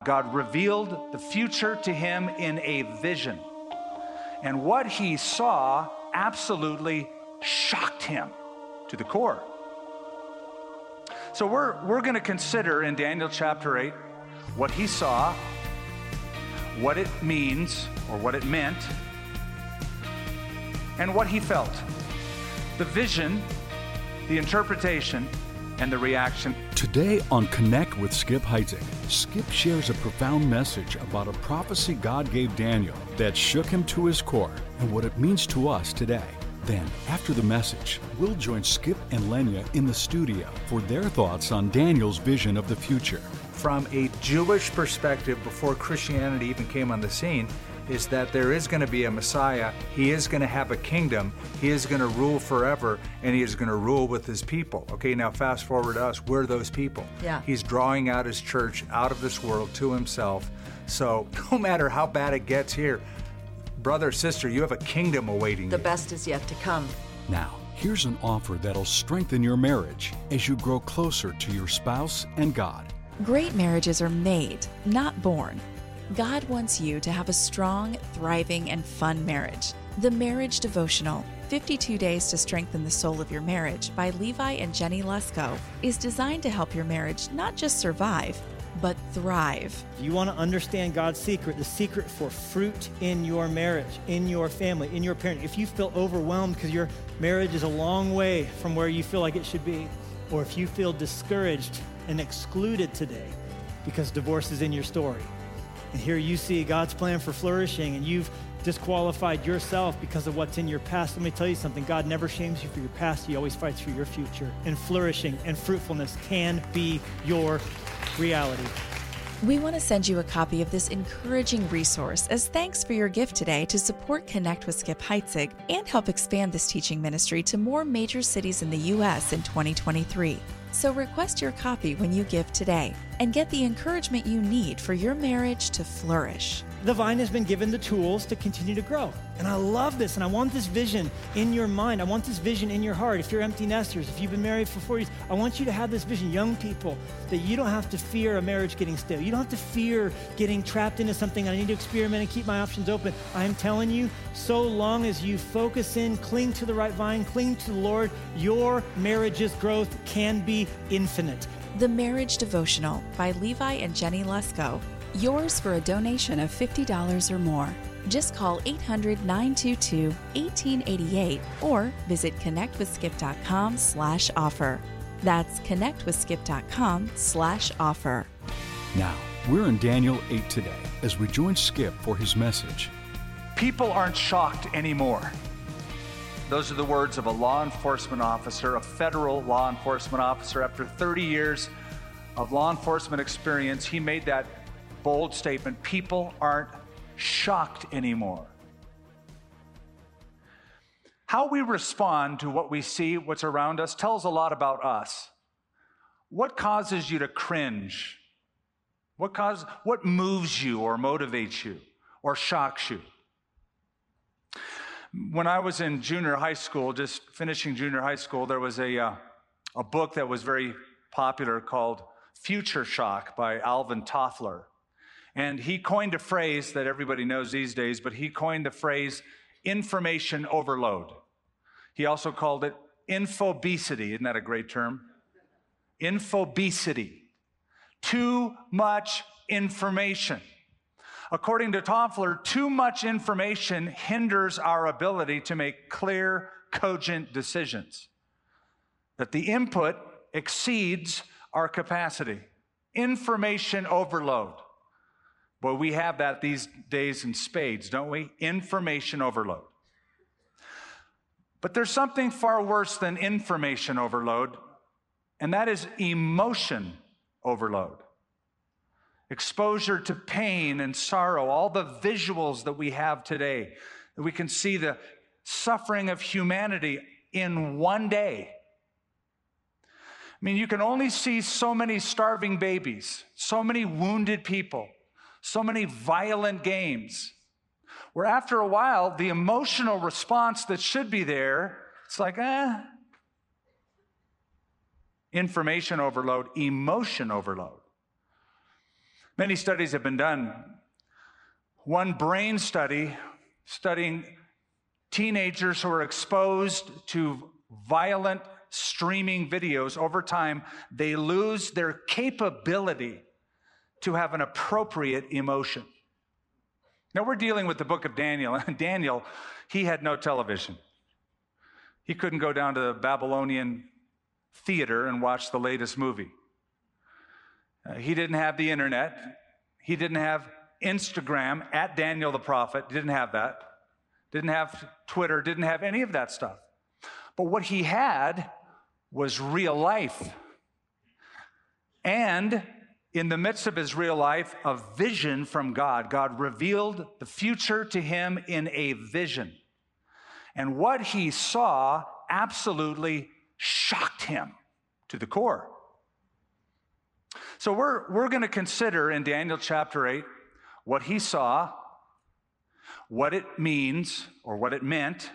God revealed the future to him in a vision. And what he saw absolutely shocked him to the core. So we're going to consider in Daniel chapter 8 what he saw, what it means or what it meant, and what he felt. The vision, the interpretation, and the reaction. Today on Connect with Skip Heitzig, Skip shares a profound message about a prophecy God gave Daniel that shook him to his core and what it means to us today. Then, after the message, we'll join Skip and Lenya in the studio for their thoughts on Daniel's vision of the future. From a Jewish perspective, before Christianity even came on the scene, is that there is going to be a Messiah. He is going to have a kingdom. He is going to rule forever, and he is going to rule with his people. Okay, now fast forward to us. We're those people. Yeah. He's drawing out his church out of this world to himself. So no matter how bad it gets here, brother, sister, you have a kingdom awaiting you. The best is yet to come. Now, here's an offer that'll strengthen your marriage as you grow closer to your spouse and God. Great marriages are made, not born. God wants you to have a strong, thriving, and fun marriage. The Marriage Devotional, 52 Days to Strengthen the Soul of Your Marriage by Levi and Jenny Lesko, is designed to help your marriage not just survive, but thrive. You want to understand God's secret, the secret for fruit in your marriage, in your family, in your parenting. If you feel overwhelmed because your marriage is a long way from where you feel like it should be, or if you feel discouraged and excluded today because divorce is in your story, and here you see God's plan for flourishing, and you've disqualified yourself because of what's in your past. Let me tell you something. God never shames you for your past. He always fights for your future. And flourishing and fruitfulness can be your reality. We want to send you a copy of this encouraging resource as thanks for your gift today to support Connect with Skip Heitzig and help expand this teaching ministry to more major cities in the U.S. in 2023. So request your copy when you give today and get the encouragement you need for your marriage to flourish. The vine has been given the tools to continue to grow. And I love this, and I want this vision in your mind. I want this vision in your heart. If you're empty nesters, if you've been married for 4 years, I want you to have this vision, young people, that you don't have to fear a marriage getting stale. You don't have to fear getting trapped into something. I need to experiment and keep my options open. I'm telling you, so long as you focus in, cling to the right vine, cling to the Lord, your marriage's growth can be infinite. The Marriage Devotional by Levi and Jenny Lesko. Yours for a donation of $50 or more. Just call 800-922-1888 or visit connectwithskip.com/offer. That's connectwithskip.com/offer. Now, we're in Daniel 8 today as we join Skip for his message. People aren't shocked anymore. Those are the words of a law enforcement officer, a federal law enforcement officer. After 30 years of law enforcement experience, he made that bold statement: people aren't shocked anymore. How we respond to what we see, what's around us, tells a lot about us. What causes you to cringe? What moves you or motivates you or shocks you? When I was in junior high school, just finishing junior high school, there was a book that was very popular called Future Shock by Alvin Toffler. And he coined a phrase that everybody knows these days, but he coined the phrase information overload. He also called it infobesity. Isn't that a great term? Infobesity. Too much information. According to Toffler, too much information hinders our ability to make clear, cogent decisions. That the input exceeds our capacity. Information overload. Well, we have that these days in spades, don't we? Information overload. But there's something far worse than information overload, and that is emotion overload. Exposure to pain and sorrow, all the visuals that we have today, that we can see the suffering of humanity in one day. I mean, you can only see so many starving babies, so many wounded people, so many violent games, where after a while, the emotional response that should be there, it's like, information overload, emotion overload. Many studies have been done. One brain study studying teenagers who are exposed to violent streaming videos. Over time, they lose their capability to have an appropriate emotion. Now, we're dealing with the book of Daniel, and Daniel, he had no television. He couldn't go down to the Babylonian theater and watch the latest movie. He didn't have the internet. He didn't have Instagram at Daniel the prophet. Didn't have that. Didn't have Twitter. Didn't have any of that stuff. But what he had was real life. And in the midst of his real life, a vision from God. God revealed the future to him in a vision. And what he saw absolutely shocked him to the core. So we're going to consider in Daniel chapter 8 what he saw, what it means or what it meant,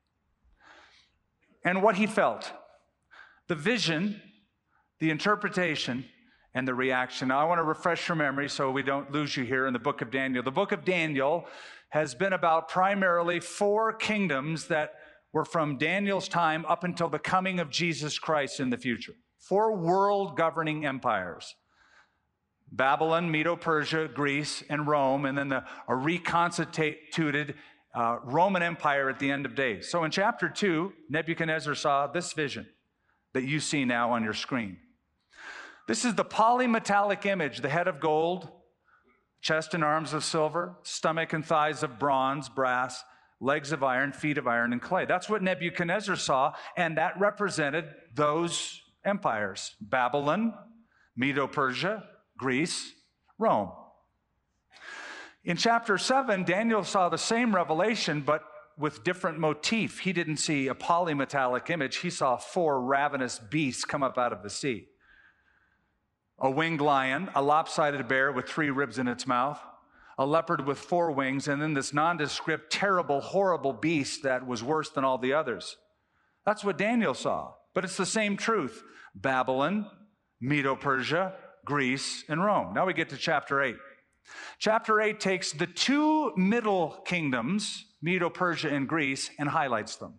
and what he felt. The vision, the interpretation, and the reaction. Now, I want to refresh your memory so we don't lose you here in the book of Daniel. The book of Daniel has been about primarily 4 kingdoms that were from Daniel's time up until the coming of Jesus Christ in the future. 4 world governing empires. Babylon, Medo-Persia, Greece, and Rome, and then a reconstituted Roman Empire at the end of days. So in chapter 2, Nebuchadnezzar saw this vision that you see now on your screen. This is the polymetallic image, the head of gold, chest and arms of silver, stomach and thighs of bronze, brass, legs of iron, feet of iron, and clay. That's what Nebuchadnezzar saw, and that represented those empires: Babylon, Medo-Persia, Greece, Rome. In chapter 7, Daniel saw the same revelation, but with different motif. He didn't see a polymetallic image. He saw 4 ravenous beasts come up out of the sea. A winged lion, a lopsided bear with 3 ribs in its mouth, a leopard with 4 wings, and then this nondescript, terrible, horrible beast that was worse than all the others. That's what Daniel saw. But it's the same truth. Babylon, Medo-Persia, Greece, and Rome. Now we get to chapter 8. Chapter 8 takes the 2 middle kingdoms, Medo-Persia and Greece, and highlights them.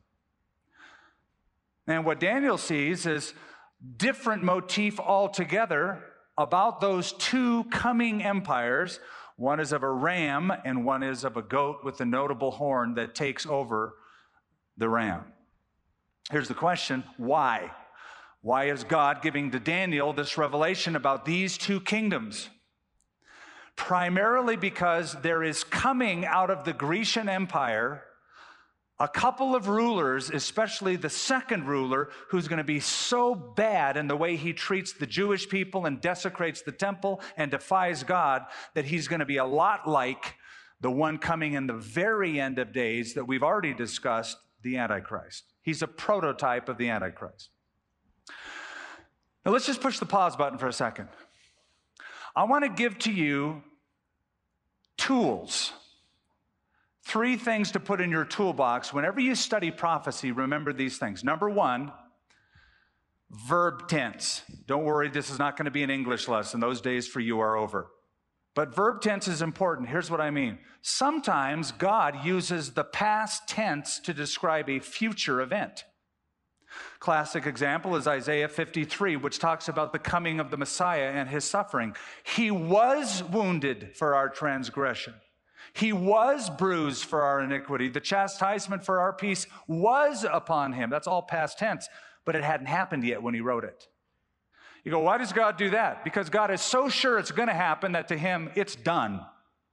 And what Daniel sees is different motif altogether about those 2 coming empires. One is of a ram and one is of a goat with a notable horn that takes over the ram. Here's the question: why? Why is God giving to Daniel this revelation about these 2 kingdoms? Primarily because there is coming out of the Grecian Empire a couple of rulers, especially the second ruler, who's going to be so bad in the way he treats the Jewish people and desecrates the temple and defies God that he's going to be a lot like the one coming in the very end of days that we've already discussed, the Antichrist. He's a prototype of the Antichrist. Now let's just push the pause button for a second. I want to give to you tools. 3 things to put in your toolbox. Whenever you study prophecy, remember these things. Number 1, verb tense. Don't worry, this is not going to be an English lesson. Those days for you are over. But verb tense is important. Here's what I mean. Sometimes God uses the past tense to describe a future event. Classic example is Isaiah 53, which talks about the coming of the Messiah and his suffering. He was wounded for our transgression. He was bruised for our iniquity. The chastisement for our peace was upon him. That's all past tense, but it hadn't happened yet when he wrote it. You go, why does God do that? Because God is so sure it's going to happen that to him, it's done.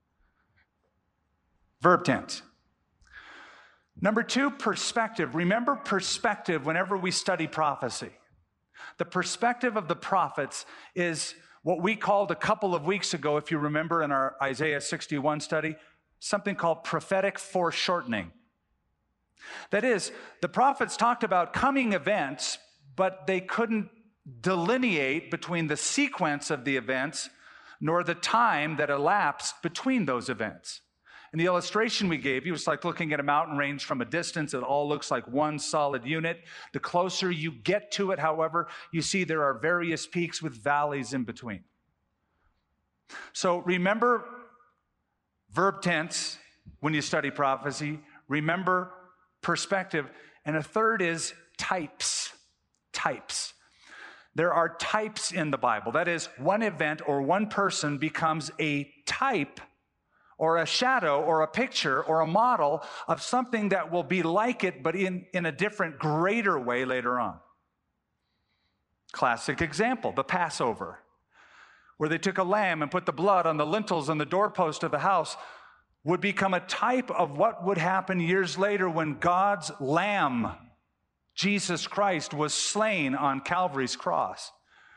Verb tense. Number 2, perspective. Remember perspective whenever we study prophecy. The perspective of the prophets is what we called a couple of weeks ago, if you remember in our Isaiah 61 study, something called prophetic foreshortening. That is, the prophets talked about coming events, but they couldn't delineate between the sequence of the events nor the time that elapsed between those events. And the illustration we gave you was like looking at a mountain range from a distance. It all looks like one solid unit. The closer you get to it, however, you see there are various peaks with valleys in between. So remember verb tense when you study prophecy. Remember perspective. And a third is types. Types. There are types in the Bible. That is, one event or one person becomes a type or a shadow or a picture or a model of something that will be like it, but in a different, greater way later on. Classic example, the Passover, where they took a lamb and put the blood on the lintels and the doorpost of the house, would become a type of what would happen years later when God's Lamb, Jesus Christ, was slain on Calvary's cross.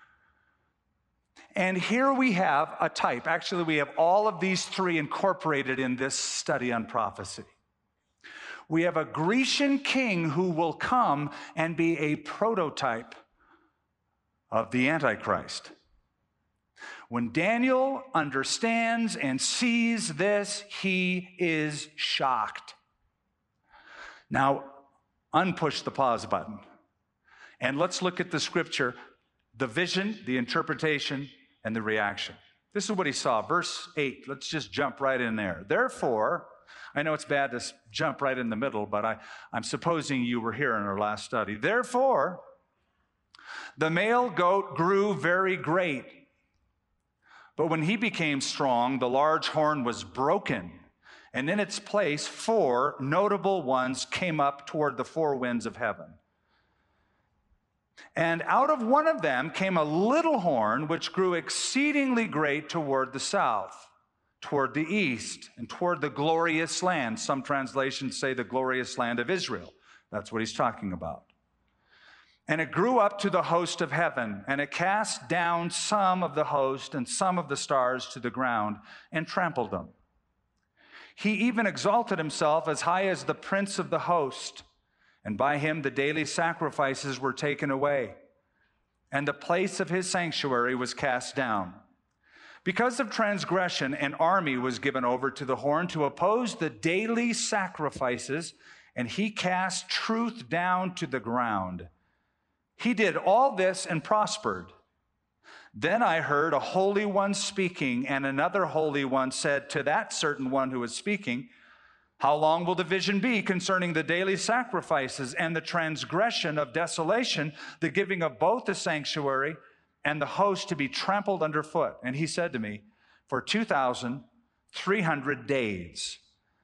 And here we have a type. Actually, we have all of these three incorporated in this study on prophecy. We have a Grecian king who will come and be a prototype of the Antichrist. When Daniel understands and sees this, he is shocked. Now, unpush the pause button. And let's look at the scripture, the vision, the interpretation, and the reaction. This is what he saw. Verse 8, let's just jump right in there. Therefore, I know it's bad to jump right in the middle, but I'm supposing you were here in our last study. Therefore, the male goat grew very great. But when he became strong, the large horn was broken, and in its place 4 notable ones came up toward the 4 winds of heaven. And out of one of them came a little horn, which grew exceedingly great toward the south, toward the east, and toward the glorious land. Some translations say the glorious land of Israel. That's what he's talking about. And it grew up to the host of heaven, and it cast down some of the host and some of the stars to the ground and trampled them. He even exalted himself as high as the prince of the host, and by him the daily sacrifices were taken away, and the place of his sanctuary was cast down. Because of transgression, an army was given over to the horn to oppose the daily sacrifices, and he cast truth down to the ground. He did all this and prospered. Then I heard a holy one speaking, and another holy one said to that certain one who was speaking, how long will the vision be concerning the daily sacrifices and the transgression of desolation, the giving of both the sanctuary and the host to be trampled underfoot? And he said to me, for 2,300 days.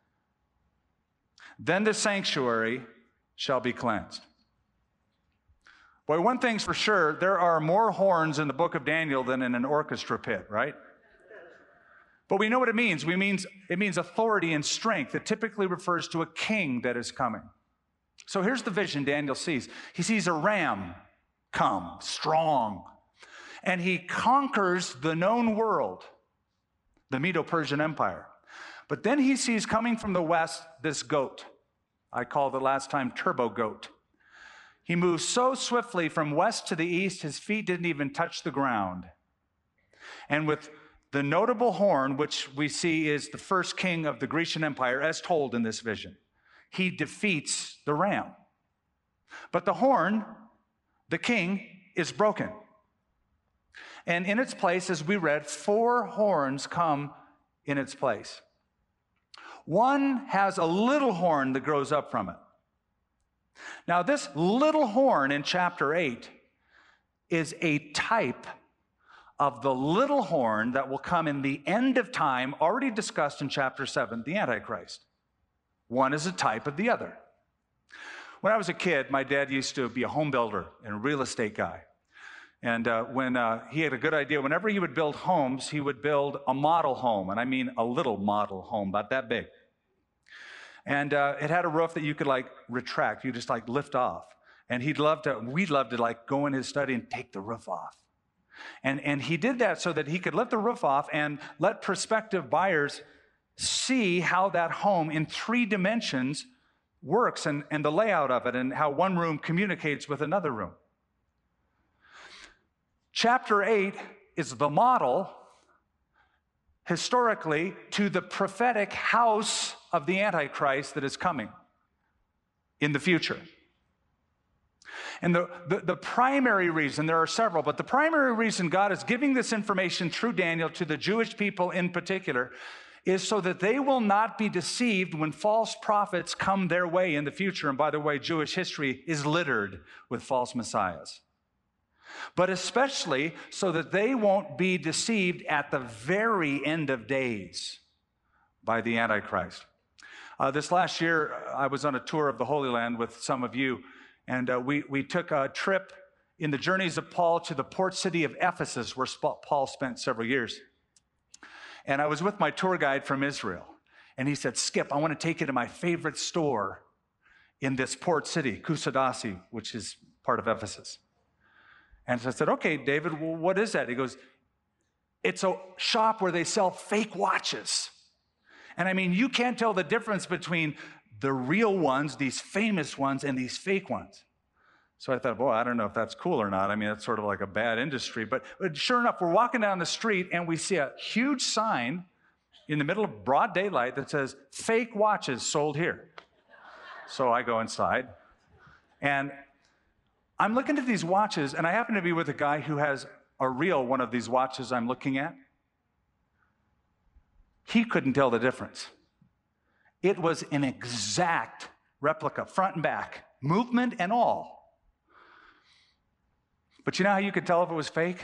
Then the sanctuary shall be cleansed. Boy, one thing's for sure, there are more horns in the book of Daniel than in an orchestra pit, right? But we know what it means. It means authority and strength. It typically refers to a king that is coming. So here's the vision Daniel sees. He sees a ram come, strong, and he conquers the known world, the Medo-Persian Empire. But then he sees coming from the west this goat. I called it last time turbo goat. He moves so swiftly from west to the east, his feet didn't even touch the ground. And with the notable horn, which we see is the first king of the Grecian Empire, as told in this vision, he defeats the ram. But the horn, the king, is broken. And in its place, as we read, 4 horns come in its place. One has a little horn that grows up from it. Now, this little horn in chapter 8 is a type of the little horn that will come in the end of time, already discussed in chapter 7, the Antichrist. One is a type of the other. When I was a kid, my dad used to be a home builder and a real estate guy. And when he had a good idea, whenever he would build homes, he would build a model home, and I mean a little model home, about that big. And it had a roof that you could retract. You just lift off. And we'd love to go in his study and take the roof off. And he did that so that he could lift the roof off and let prospective buyers see how that home in 3 dimensions works and the layout of it and how one room communicates with another room. Chapter 8 is the model historically to the prophetic house of the Antichrist that is coming in the future. And the primary reason, there are several, but the primary reason God is giving this information through Daniel to the Jewish people in particular is so that they will not be deceived when false prophets come their way in the future. And by the way, Jewish history is littered with false messiahs. But especially so that they won't be deceived at the very end of days by the Antichrist. This last year, I was on a tour of the Holy Land with some of you, and we took a trip in the journeys of Paul to the port city of Ephesus, where Paul spent several years. And I was with my tour guide from Israel, and he said, Skip, I want to take you to my favorite store in this port city, Kusadasi, which is part of Ephesus. And so I said, okay, David, well, what is that? He goes, it's a shop where they sell fake watches. And I mean, you can't tell the difference between the real ones, these famous ones, and these fake ones. So I thought, boy, I don't know if that's cool or not. I mean, it's sort of like a bad industry. But sure enough, we're walking down the street and we see a huge sign in the middle of broad daylight that says, fake watches sold here. So I go inside and I'm looking at these watches, and I happen to be with a guy who has a real one of these watches I'm looking at. He couldn't tell the difference. It was an exact replica, front and back, movement and all. But you know how you could tell if it was fake?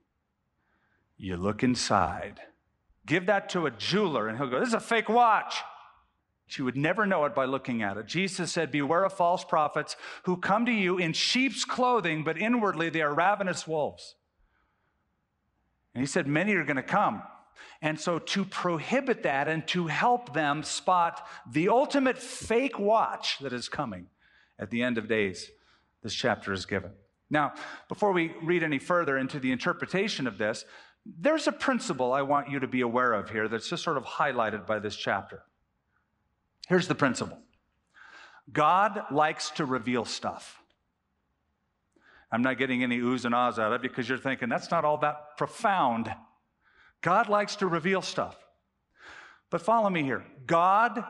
You look inside. Give that to a jeweler and he'll go, this is a fake watch. You would never know it by looking at it. Jesus said, beware of false prophets who come to you in sheep's clothing, but inwardly they are ravenous wolves. And he said, many are going to come. And so to prohibit that and to help them spot the ultimate fake watch that is coming at the end of days, this chapter is given. Now, before we read any further into the interpretation of this, there's a principle I want you to be aware of here that's just sort of highlighted by this chapter. Here's the principle. God likes to reveal stuff. I'm not getting any oohs and ahs out of you because you're thinking that's not all that profound. God likes to reveal stuff. But follow me here. God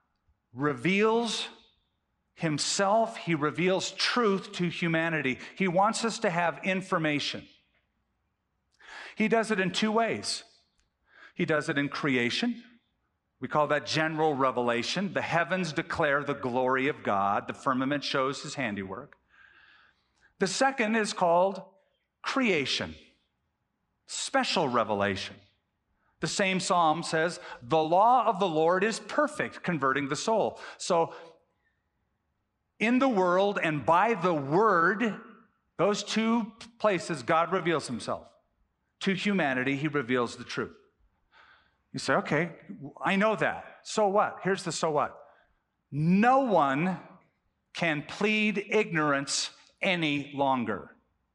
reveals himself. He reveals truth to humanity. He wants us to have information. He does it in two ways. He does it in creation. We call that general revelation. The heavens declare the glory of God. The firmament shows his handiwork. The second is called creation, special revelation. The same psalm says, the law of the Lord is perfect, converting the soul. So in the world and by the word, those two places, God reveals himself. To humanity, he reveals the truth. You say, okay, I know that. So what? Here's the so what. No one can plead ignorance any longer.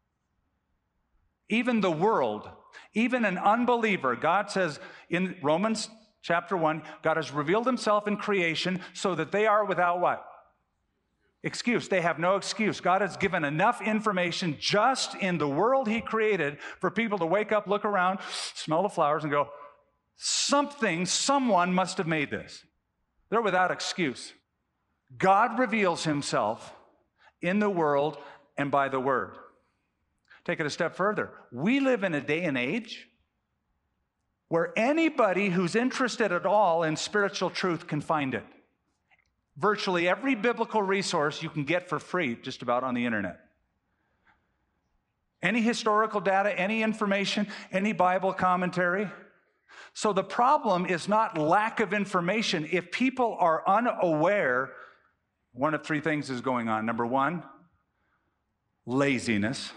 Even the world, even an unbeliever, God says in Romans chapter 1, God has revealed himself in creation so that they are without what? Excuse. They have no excuse. God has given enough information just in the world he created for people to wake up, look around, smell the flowers, and go, someone must have made this. They're without excuse. God reveals himself in the world and by the word. Take it a step further. We live in a day and age where anybody who's interested at all in spiritual truth can find it. Virtually every biblical resource you can get for free just about on the internet. Any historical data, any information, any Bible commentary. So the problem is not lack of information. If people are unaware, one of three things is going on. Number one, laziness.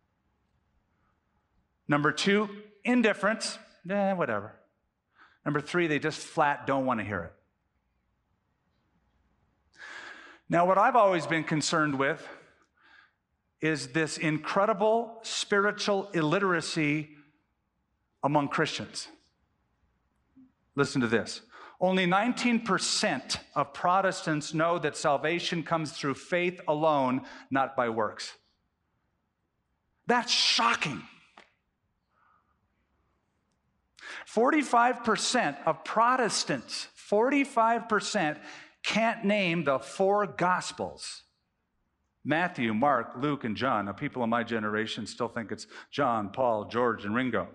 Number two, indifference. Whatever. Number three, they just flat don't want to hear it. Now, what I've always been concerned with is this incredible spiritual illiteracy among Christians. Listen to this. Only 19% of Protestants know that salvation comes through faith alone, not by works. That's shocking. 45% of Protestants, 45% can't name the four Gospels. Matthew, Mark, Luke, and John. Now, people in my generation still think it's John, Paul, George, and Ringo.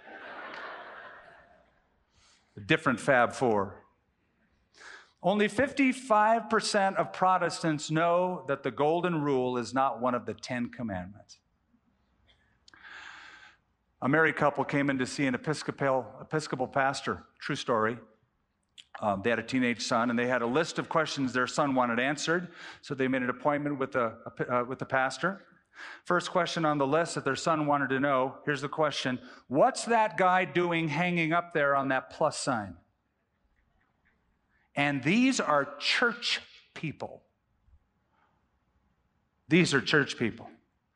A different Fab Four. Only 55% of Protestants know that the Golden Rule is not one of the 10 Commandments. A married couple came in to see an Episcopal pastor. True story. They had a teenage son, and they had a list of questions their son wanted answered. So they made an appointment with the pastor. First question on the list that their son wanted to know, here's the question: what's that guy doing hanging up there on that plus sign? And these are church people. These are church people.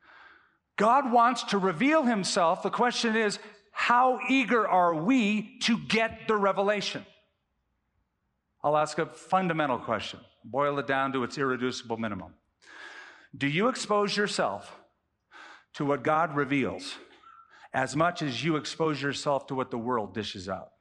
God wants to reveal himself. The question is, how eager are we to get the revelation? I'll ask a fundamental question, boil it down to its irreducible minimum. Do you expose yourself to what God reveals as much as you expose yourself to what the world dishes out?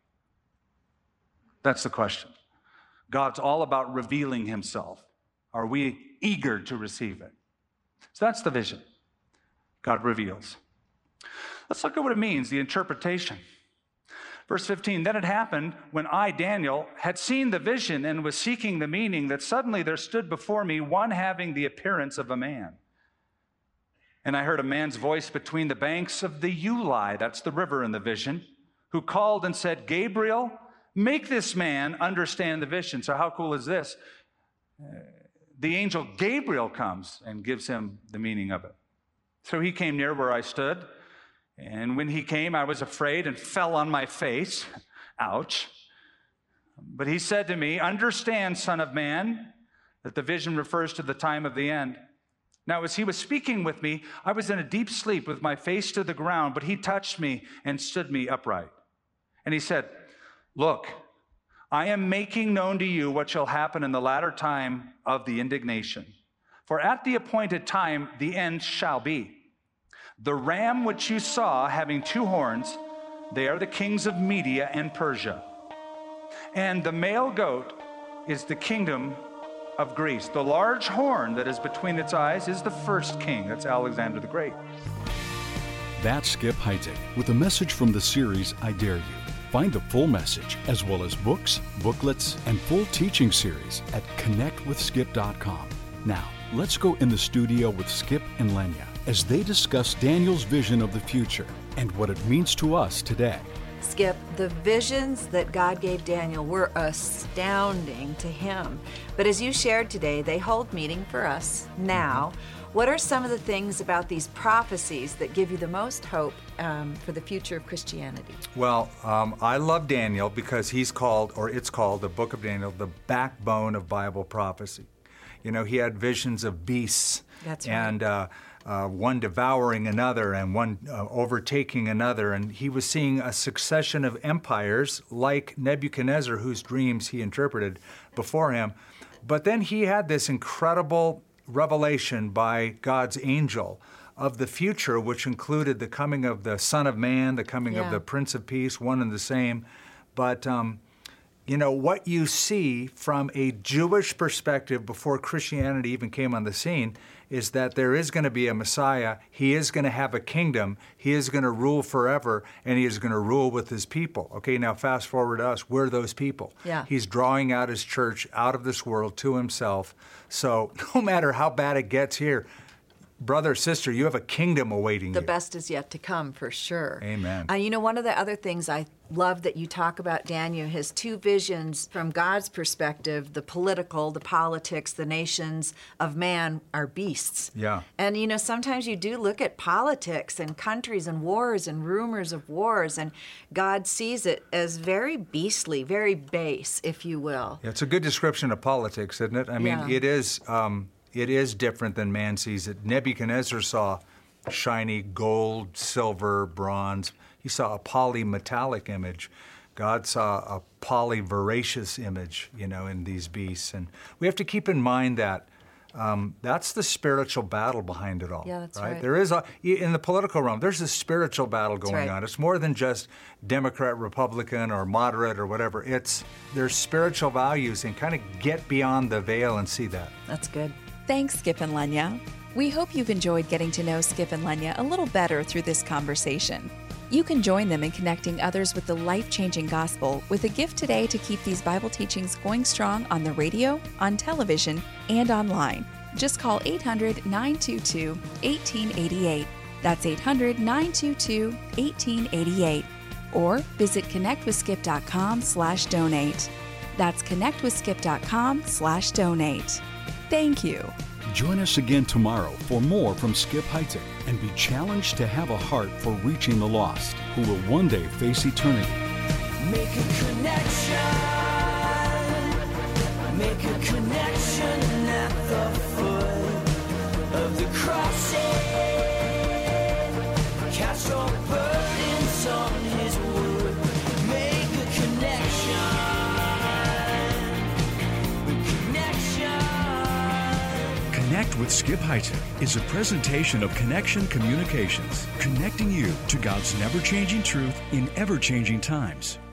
That's the question. God's all about revealing himself. Are we eager to receive it? So that's the vision. God reveals. Let's look at what it means, the interpretation. Verse 15, then it happened when I, Daniel, had seen the vision and was seeking the meaning, that suddenly there stood before me one having the appearance of a man. And I heard a man's voice between the banks of the Ulai, that's the river in the vision, who called and said, Gabriel, make this man understand the vision. So how cool is this? The angel Gabriel comes and gives him the meaning of it. So he came near where I stood. And when he came, I was afraid and fell on my face. Ouch. But he said to me, understand, son of man, that the vision refers to the time of the end. Now, as he was speaking with me, I was in a deep sleep with my face to the ground, but he touched me and stood me upright. And he said, look, I am making known to you what shall happen in the latter time of the indignation. For at the appointed time, the end shall be. The ram which you saw having two horns, they are the kings of Media and Persia. And the male goat is the kingdom of Greece. The large horn that is between its eyes is the first king. That's Alexander the Great. That's Skip Heitzig with a message from the series, I Dare You. Find the full message, as well as books, booklets, and full teaching series at connectwithskip.com. Now, let's go in the studio with Skip and Lenya as they discuss Daniel's vision of the future and what it means to us today. Skip, the visions that God gave Daniel were astounding to him. But as you shared today, they hold meaning for us now. What are some of the things about these prophecies that give you the most hope for the future of Christianity? Well, I love Daniel because it's called, the book of Daniel, the backbone of Bible prophecy. You know, he had visions of beasts. That's right. And one devouring another and one overtaking another. And he was seeing a succession of empires like Nebuchadnezzar, whose dreams he interpreted before him. But then he had this incredible revelation by God's angel of the future, which included the coming of the Son of Man, the coming of the Prince of Peace, one and the same. But you know, what you see from a Jewish perspective before Christianity even came on the scene is that there is going to be a Messiah. He is going to have a kingdom. He is going to rule forever, and he is going to rule with his people. Okay, now fast forward to us. We're those people. Yeah. He's drawing out his church out of this world to himself. So no matter how bad it gets here, brother, sister, you have a kingdom awaiting you. The best is yet to come, for sure. Amen. You know, one of the other things I love that you talk about, Daniel, his two visions from God's perspective, the political, the politics, the nations of man are beasts. Yeah. And, you know, sometimes you do look at politics and countries and wars and rumors of wars, and God sees it as very beastly, very base, if you will. Yeah, it's a good description of politics, isn't it? I mean, it is different than man sees it. Nebuchadnezzar saw shiny gold, silver, bronze. He saw a polymetallic image. God saw a polyveracious image, you know, in these beasts. And we have to keep in mind that that's the spiritual battle behind it all. Yeah, that's right. There is, in the political realm, there's a spiritual battle going on. It's more than just Democrat, Republican, or moderate or whatever. There's spiritual values, and kind of get beyond the veil and see that. That's good. Thanks, Skip and Lenya. We hope you've enjoyed getting to know Skip and Lenya a little better through this conversation. You can join them in connecting others with the life-changing gospel with a gift today to keep these Bible teachings going strong on the radio, on television, and online. Just call 800-922-1888. That's 800-922-1888. Or visit connectwithskip.com/donate. That's connectwithskip.com/donate. Thank you. Join us again tomorrow for more from Skip Heitzig and be challenged to have a heart for reaching the lost who will one day face eternity. Make a connection. Make a connection at the foot of the cross. Cast your burdens on His wood. Make a connection. Connect with Skip Heitzig is a presentation of Connection Communications, connecting you to God's never-changing truth in ever-changing times.